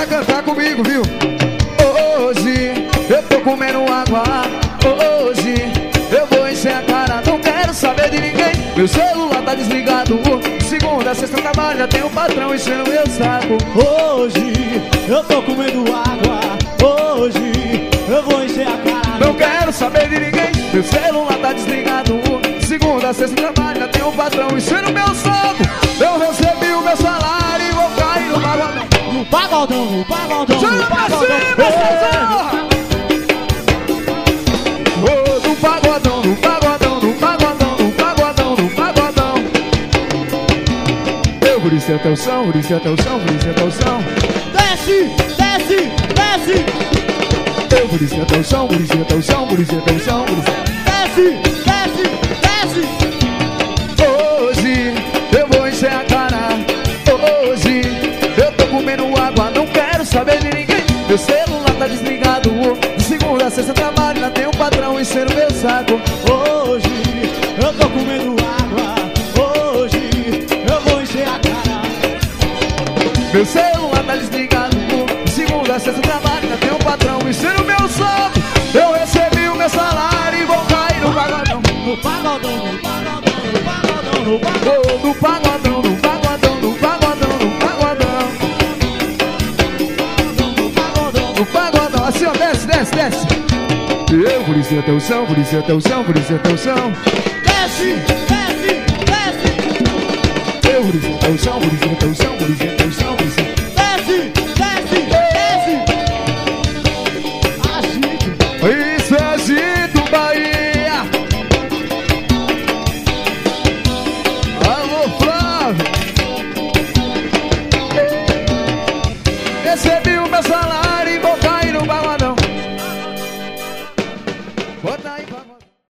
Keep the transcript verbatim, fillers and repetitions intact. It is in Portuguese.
vai cantar comigo, viu? Hoje eu tô comendo água. Hoje eu vou encher a cara, não quero saber de ninguém. Meu celular tá desligado. Segunda, sexta, trabalho, já tem um patrão enchendo meu saco. Hoje eu tô comendo água. Hoje eu vou encher a cara, não quero saber de ninguém. Meu celular tá desligado. Segunda, sexta, trabalho, já tem um patrão enchendo meu saco. Eu recebi o meu salário e vou cair no pagodão. No pagodão, no pagodão, Joga no pra pagodão. cima, César! Oh, no pagodão, no pagodão, no pagodão, no pagodão, no pagodão. Eu por isso até o som, por isso até o som, por isso até o som. Desce, desce, desce. Eu por isso até o som, por isso até o som, por isso até o som, por isso. Desce, desce, desce. Hoje eu vou encher a cara. Hoje eu tô comendo água, não quero saber de ninguém. Meu celular tá desligado. De segunda a sexta trabalho, lá tem um patrão enchendo meu saco. Hoje eu tô comendo água. Hoje eu vou encher a cara. Meu celular tá desligado. De segunda a sexta trabalho, lá tem um patrão enchendo meu saco. Eu recebi o meu salário e vou cair no pagodão. No pagodão, no pagodão, no pagodão, no pagodão. Oh, no pagodão, no pagodão, no pagodão, no pagodão. No pagodão, assim ó, desce, desce, desce. Eu por isso até o chão, por isso até o chão, por isso até o chão. Desce, desce, desce. Eu por isso até o chão, por isso até o chão, por isso até o chão, por isso. Desce, desce, desce. Agito. Isso é agito, Bahia. Alô, Flávio. Recebi o meu salário e vou